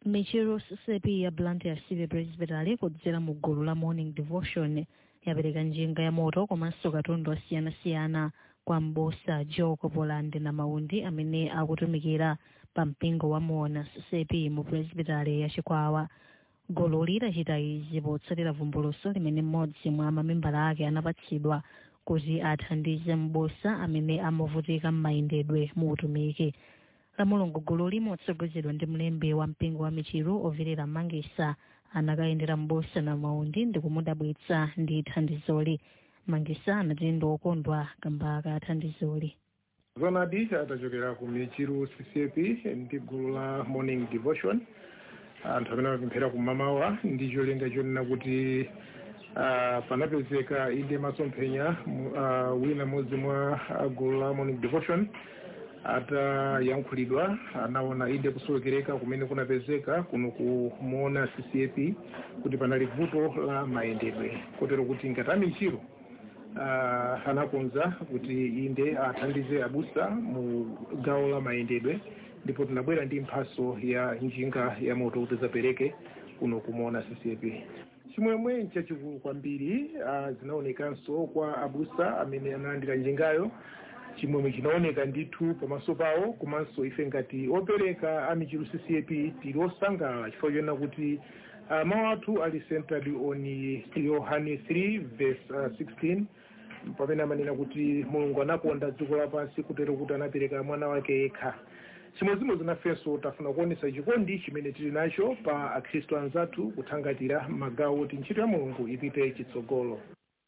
Michiro Sepi ya Blantyre Civil Presbytery kudzera mu gulu la Morning Devotion yapereka njinga ya moto komanso katundu osiyana-siyana kwa m'busa Joe Kopolandi na Maundi amene akutumikira pa mpingo wa Muona Sepi mu Presbytery ya Chikwawa. Gulu lidachita izi potsatira vumbulutso limene mmodzi mwa mamembala ake anapatsidwa kuti athandize m'busa amene amavutika m'mayendedwe mu utumiki. La Mulungu gulu limotsogozedwa ndi mlembi wa mpingo wa Michiro Ovirira Mangisa anakayendera m'busa na Maundi ndi kumudabwitsa ndi thandizoli. Mangisa anati ndi okondwa kamba ka thandizoli. Zonadi atachokera ku Michiro CCP ndi gulu la Morning Devotion. Anthu amene amapemphera kumamawa ndi cholinga chonena kuti panapezeka inde masomphenya wina mmodzi mwa gulu la Morning Devotion atayankhulidwa anaona inde kusokereka kumene kunapezeka kuno kumuona CCP kuti panali vuto la mayendedwe kotero kuti ngati Michiro anakonza kuti inde athandize abusa mu gawo la mayendedwe ndipo tinabwera ndi mphaso ya njinga ya moto kuti zapereke kuno kumuona CCP. Chimwemwe chachikulu kwambiri zinaonekanso kwa abusa amene analandira njingayo. Chimwemwe chinaoneka ndithu pamaso pawo komanso ife ngati opereka a Michiro CCP tili osangalala chifukwa chonena kuti mawu athu ali centered on Yohane 3 verse 16 pamene amanena kuti Mulungu anakonda dziko lapansi kotero kuti anapereka mwana wake yekha. Chimodzimodzi nafenso tafuna kuonesa chikondi chimene tili nacho pa akhristu anzathu kuthangatira magawo kuti ntchito ya Mulungu ipite chitsogolo.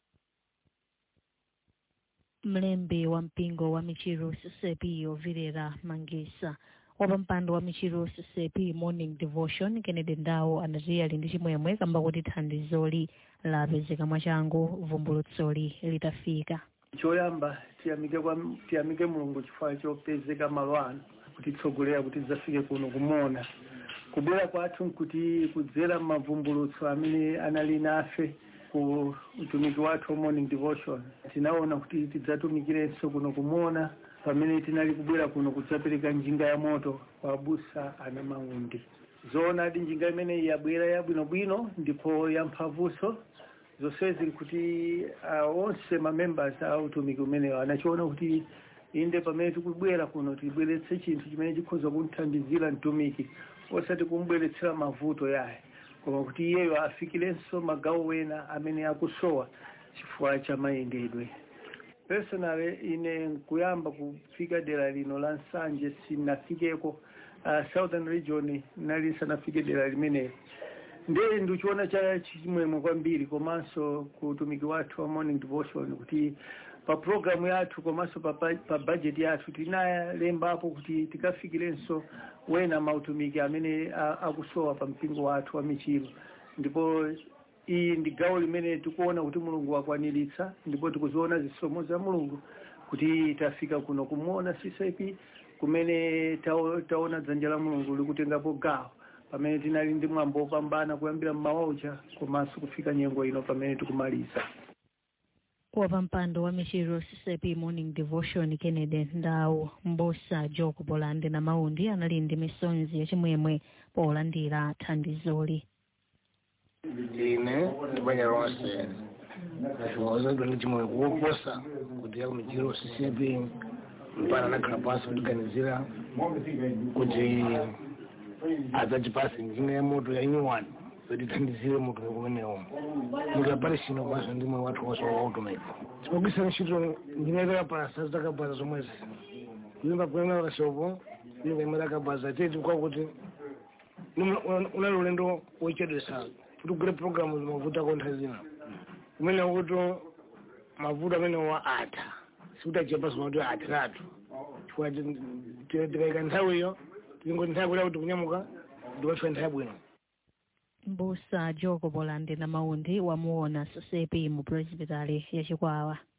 Mlembi wa mpingo wa Michiro CCP Ovirira Mangisa wapampando wa Michiro CCP Morning Devotion Kennedy Ndawo anati ali ndi chimwemwe kamba kuti thandizoli lapezeka mwachangu vumbulutsoli litafika. Choyamba tiyamike Mulungu chifukwa chopezeka malo ano kutitsogolera kuti zafike kuno kumuona. Kubwera kwathu kuti kudzera mavumbulutso amene anali nafe ku utumiki wathu Morning Devotion tinaona kuti tidzatumikirenso kuno kumuona pamene tinali kubwera kuno kudzapereka njinga ya moto kwa abusa ana Maundi. Zoona njinga imene yabwera yabwinobwino ndipo yamphamvuso zonsezi kuti onse mamembers a utumiki umene anachiona kuti inde pamene tikubwera kuno tibweretse chinthu chimene chikhoza kuthandizira mtumiki osati kumbweretsera mavuto yaye koma kuti iyeyo afikirenso magawo wena amene akusowa chifukwa cha mayendedwe. Personally ine kuyamba kufika dera lino la Nsanje sinafikeko Southern Region nali sanafike dera limene ndiye ndichiona cha chimwemwe kwambiri komanso kutumiki wathu wa Morning Devotion kuti pa program yathu komanso pa budget yathu tinalembapo kuti tikafikirenso wena mautumiki amene akusowa pa mpingo wathu wa Michiro ndipo iyi ndi gawo limene tikuona kuti Mulungu akwaniritsa ndipo tikuziona zisomo za Mulungu kuti tafika kuno kumuona CCP kumene taona dzanja la Mulungu likutengapo gawo pamene tinali ndi mwambo opambana kuyambira m'mawacha komanso kufika nyengo ino pamene tikumaliza. Wapampando wa Michiro CCP Morning Devotion Kennedy Ndawo m'busa Joe Kopolandi na Maundi anali ndi misonzi ya chimwemwe polandira thandizoli. Ine ndibanya lonse ndashimozedwa ndi chimwemwe kuposa kuti ya Michiro CCP mpana nakhala pansi kutiganizira kuti adzachipasi njinga ya moto ya nyuwani kuti thandizire mutu kumenewo mutu apale chino kwaso ndi mwe wathu wonse wa utumiki. Chipogisa ntchito njinga yakapasa zitakapasa zomwezi kulimba kulemera kasopo njinga imene akapasa teti kwa kuti unali ulendo wochedwesa kuti ugule programu zimavuta kontha zina kumene kuti mavuta amene wa atha sikutachepa zomati athiratu chifukwa tikaika nthawiyo tingoti nthawi kuti kunyamuka ndiwathiwa nthawi bwino. Mbusa Joe Kopolandi na Maundi wamuona CCP mu Presbytery ya Chikwawa.